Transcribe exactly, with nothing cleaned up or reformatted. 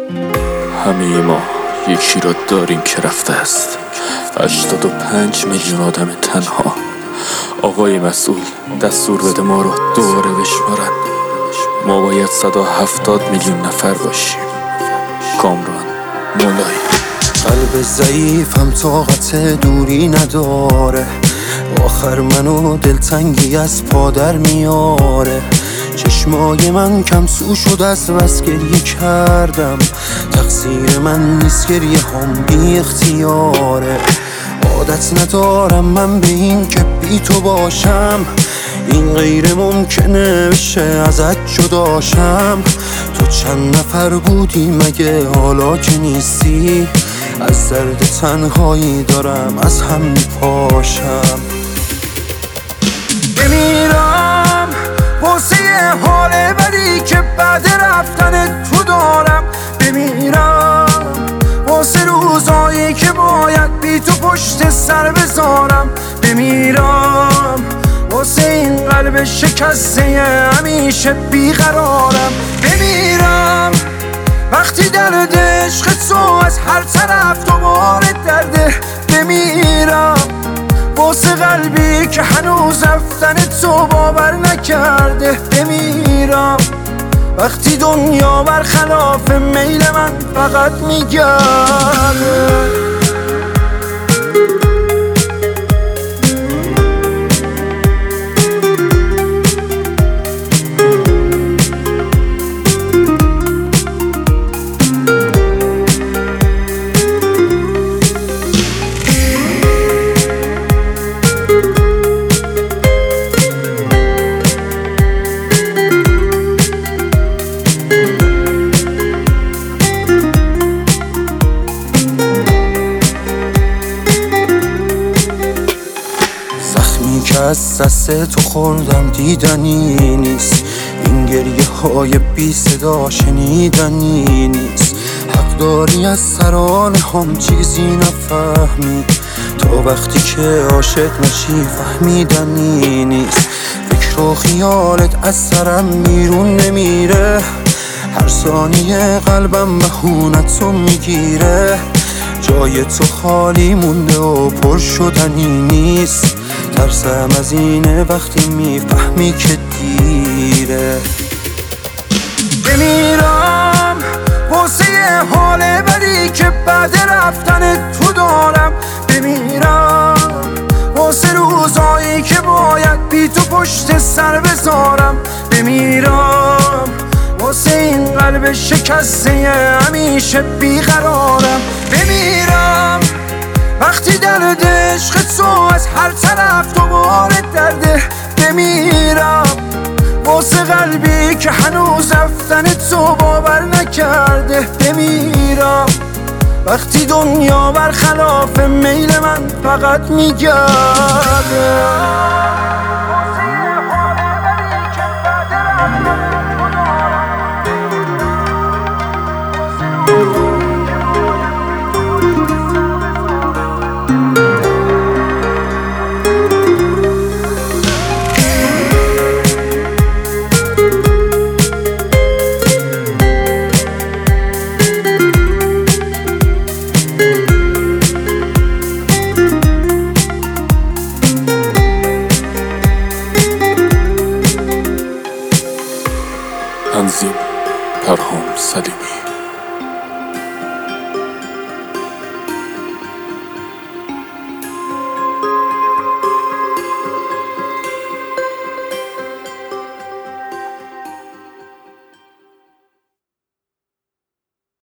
همه ما یکی را داریم که رفته است. هشتاد و پنج میلیون آدم تنها. آقای مسئول دستور بده ما رو دوباره بشمارن. ما باید صد و هفتاد میلیون نفر باشیم. کامران مولایی. قلب ضعیفم طاقت دوری نداره، آخر منو دلتنگی از پادر میاره. چشمای من کم سو شد از بس گریه کردم، تقصیر من نیست گریه هم بی اختیاره. عادت ندارم من به این که بی تو باشم، این غیر ممکنه بشه ازت جداشم. تو چند نفر بودی مگه حالا که نیستی؟ از درد تنهایی دارم از هم میپاشم. بمیرم واسه حال بدی که بعد رفتن تو دارم. بمیرم واسه روزایی که باید بی تو پشت سر بذارم. بمیرم واسه این قلب شکسته همیشه بیقرارم. بمیرم وقتی درد عشق تو از هر طرف دوباره درده. بمیرم واسه قلبی که هنوز رفتن تو باور نکرده. بمیرم وقتی دنیا برخلاف میل من فقط میگرده. که از دست تو خوردم دیدنی نیست، این گریه های بی صدا شنیدنی نیست. حق داری از ترانه هم چیزی نفهمی، تا وقتی که عاشق نشی فهمیدنی نیست. فکر و خیالت از سرم میرون نمیره، هر ثانیه قلبم بهونتو میگیره. جای تو خالی مونده و پر شدنی نیست، ترسم از اینه وقتی میفهمی که دیره. بمیرم واسه حال بدی که بعد رفتن تو دارم. بمیرم واسه روزایی که باید بی تو پشت سر بذارم. بمیرم واسه این قلب شکسته همیشه بیقرارم. بمیرم وقتی درد عشق تو از هر طرف دوباره درده. بمیرم واسه قلبی که هنوز رفتن تو باور نکرده. بمیرم وقتی دنیا برخلاف میل من فقط میگرده. تنظیم پرهام سلیمی.